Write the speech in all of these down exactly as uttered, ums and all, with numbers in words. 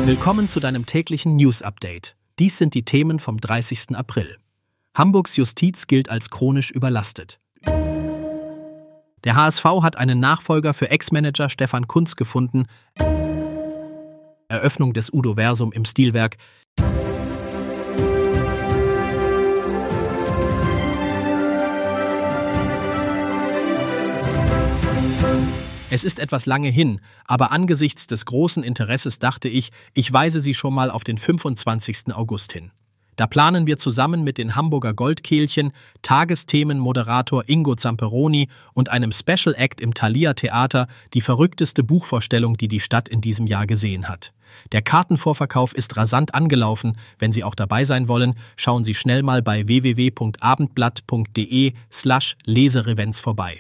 Willkommen zu deinem täglichen News-Update. Dies sind die Themen vom dreißigsten April. Hamburgs Justiz gilt als chronisch überlastet. Der H S V hat einen Nachfolger für Ex-Manager Stefan Kuntz gefunden. Eröffnung des Udo-Versum im Stilwerk. Es ist etwas lange hin, aber angesichts des großen Interesses dachte ich, ich weise Sie schon mal auf den fünfundzwanzigsten August hin. Da planen wir zusammen mit den Hamburger Goldkehlchen, Tagesthemenmoderator Ingo Zamperoni und einem Special Act im Thalia Theater die verrückteste Buchvorstellung, die die Stadt in diesem Jahr gesehen hat. Der Kartenvorverkauf ist rasant angelaufen. Wenn Sie auch dabei sein wollen, schauen Sie schnell mal bei w w w punkt abendblatt punkt de slash leserevents vorbei.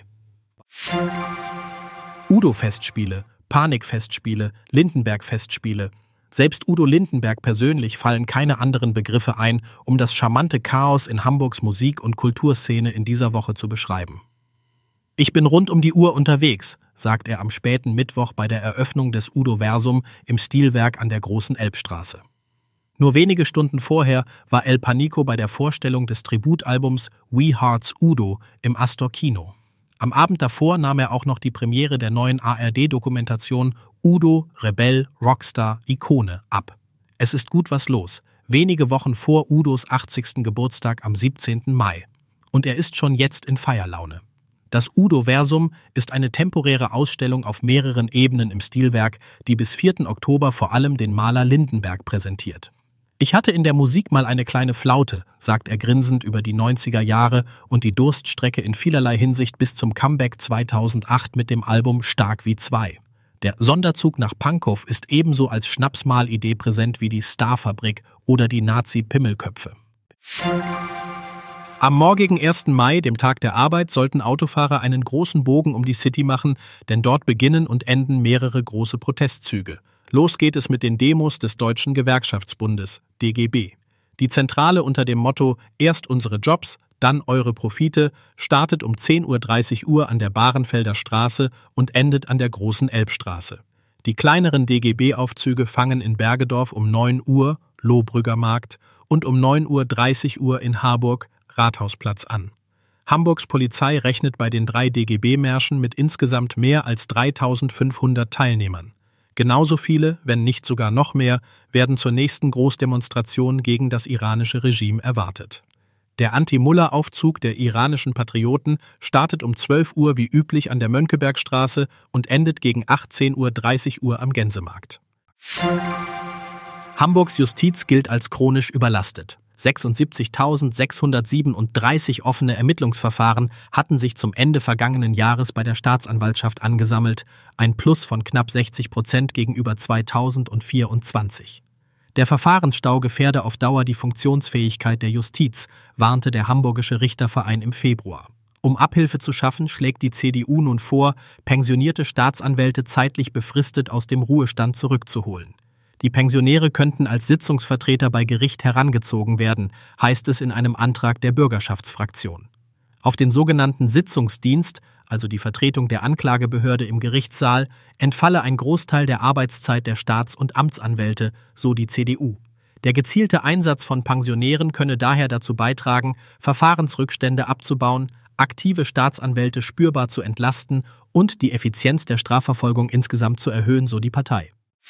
Udo-Festspiele, Panik-Festspiele, Lindenberg-Festspiele. Selbst Udo Lindenberg persönlich fallen keine anderen Begriffe ein, um das charmante Chaos in Hamburgs Musik- und Kulturszene in dieser Woche zu beschreiben. Ich bin rund um die Uhr unterwegs, sagt er am späten Mittwoch bei der Eröffnung des Udo-Versum im Stilwerk an der Großen Elbstraße. Nur wenige Stunden vorher war El Panico bei der Vorstellung des Tributalbums We Hearts Udo im Astor Kino. Am Abend davor nahm er auch noch die Premiere der neuen A R D-Dokumentation Udo, Rebell, Rockstar, Ikone ab. Es ist gut was los, wenige Wochen vor Udos achtzigsten Geburtstag am siebzehnten Mai. Und er ist schon jetzt in Feierlaune. Das Udo-Versum ist eine temporäre Ausstellung auf mehreren Ebenen im Stilwerk, die bis vierten Oktober vor allem den Maler Lindenberg präsentiert. Ich hatte in der Musik mal eine kleine Flaute, sagt er grinsend über die neunziger Jahre und die Durststrecke in vielerlei Hinsicht bis zum Comeback zweitausendacht mit dem Album Stark wie zwei. Der Sonderzug nach Pankow ist ebenso als Schnapsmalidee präsent wie die Starfabrik oder die Nazi-Pimmelköpfe. Am morgigen ersten Mai, dem Tag der Arbeit, sollten Autofahrer einen großen Bogen um die City machen, denn dort beginnen und enden mehrere große Protestzüge. Los geht es mit den Demos des Deutschen Gewerkschaftsbundes, D G B. Die Zentrale unter dem Motto »Erst unsere Jobs, dann eure Profite« startet um zehn Uhr dreißig an der Bahrenfelder Straße und endet an der Großen Elbstraße. Die kleineren D G B-Aufzüge fangen in Bergedorf um neun Uhr, Lohbrügger Markt, und um neun Uhr dreißig in Harburg, Rathausplatz an. Hamburgs Polizei rechnet bei den drei D G B-Märschen mit insgesamt mehr als dreitausendfünfhundert Teilnehmern. Genauso viele, wenn nicht sogar noch mehr, werden zur nächsten Großdemonstration gegen das iranische Regime erwartet. Der Anti-Mullah-Aufzug der iranischen Patrioten startet um zwölf Uhr wie üblich an der Mönckebergstraße und endet gegen achtzehn Uhr dreißig am Gänsemarkt. Hamburgs Justiz gilt als chronisch überlastet. sechsundsiebzigtausendsechshundertsiebenunddreißig offene Ermittlungsverfahren hatten sich zum Ende vergangenen Jahres bei der Staatsanwaltschaft angesammelt, ein Plus von knapp sechzig Prozent gegenüber zweitausendvierundzwanzig. Der Verfahrensstau gefährde auf Dauer die Funktionsfähigkeit der Justiz, warnte der Hamburgische Richterverein im Februar. Um Abhilfe zu schaffen, schlägt die C D U nun vor, pensionierte Staatsanwälte zeitlich befristet aus dem Ruhestand zurückzuholen. Die Pensionäre könnten als Sitzungsvertreter bei Gericht herangezogen werden, heißt es in einem Antrag der Bürgerschaftsfraktion. Auf den sogenannten Sitzungsdienst, also die Vertretung der Anklagebehörde im Gerichtssaal, entfalle ein Großteil der Arbeitszeit der Staats- und Amtsanwälte, so die C D U. Der gezielte Einsatz von Pensionären könne daher dazu beitragen, Verfahrensrückstände abzubauen, aktive Staatsanwälte spürbar zu entlasten und die Effizienz der Strafverfolgung insgesamt zu erhöhen, so die Partei.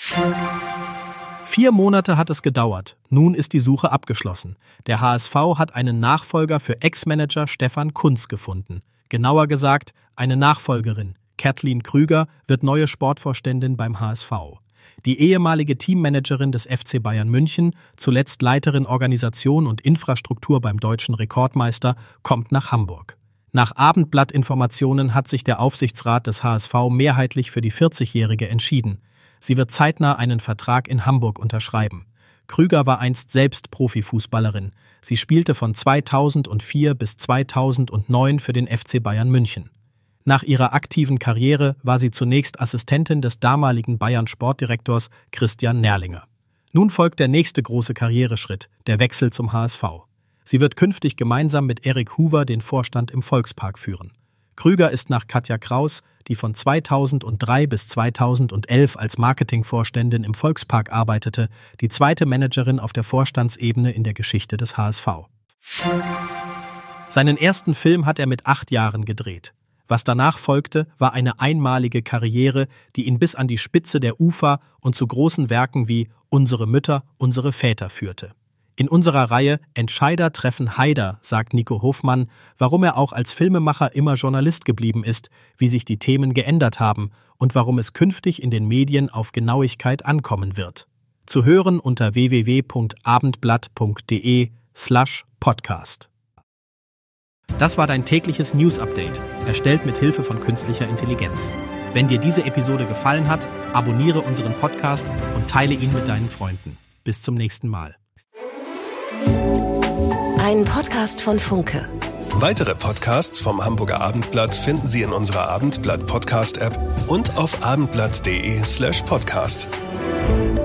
Vier Monate hat es gedauert. Nun ist die Suche abgeschlossen. Der H S V hat einen Nachfolger für Ex-Manager Stefan Kuntz gefunden. Genauer gesagt, eine Nachfolgerin. Kathleen Krüger wird neue Sportvorständin beim H S V. Die ehemalige Teammanagerin des F C Bayern München, zuletzt Leiterin Organisation und Infrastruktur beim deutschen Rekordmeister, kommt nach Hamburg. Nach Abendblatt-Informationen hat sich der Aufsichtsrat des H S V mehrheitlich für die vierzigjährige entschieden. Sie wird zeitnah einen Vertrag in Hamburg unterschreiben. Krüger war einst selbst Profifußballerin. Sie spielte von zweitausendvier bis zweitausendneun für den F C Bayern München. Nach ihrer aktiven Karriere war sie zunächst Assistentin des damaligen Bayern-Sportdirektors Christian Nerlinger. Nun folgt der nächste große Karriereschritt, der Wechsel zum H S V. Sie wird künftig gemeinsam mit Erik Huber den Vorstand im Volkspark führen. Krüger ist nach Katja Kraus, die von zweitausenddrei bis zweitausendelf als Marketingvorständin im Volkspark arbeitete, die zweite Managerin auf der Vorstandsebene in der Geschichte des H S V. Seinen ersten Film hat er mit acht Jahren gedreht. Was danach folgte, war eine einmalige Karriere, die ihn bis an die Spitze der Ufer und zu großen Werken wie Unsere Mütter, unsere Väter führte. In unserer Reihe Entscheider treffen Haider sagt Nico Hofmann, warum er auch als Filmemacher immer Journalist geblieben ist, wie sich die Themen geändert haben und warum es künftig in den Medien auf Genauigkeit ankommen wird. Zu hören unter w w w punkt abendblatt punkt d e slash podcast. Das war dein tägliches News-Update, erstellt mit Hilfe von künstlicher Intelligenz. Wenn dir diese Episode gefallen hat, abonniere unseren Podcast und teile ihn mit deinen Freunden. Bis zum nächsten Mal. Ein Podcast von Funke. Weitere Podcasts vom Hamburger Abendblatt finden Sie in unserer Abendblatt Podcast App und auf abendblatt punkt de slash podcast.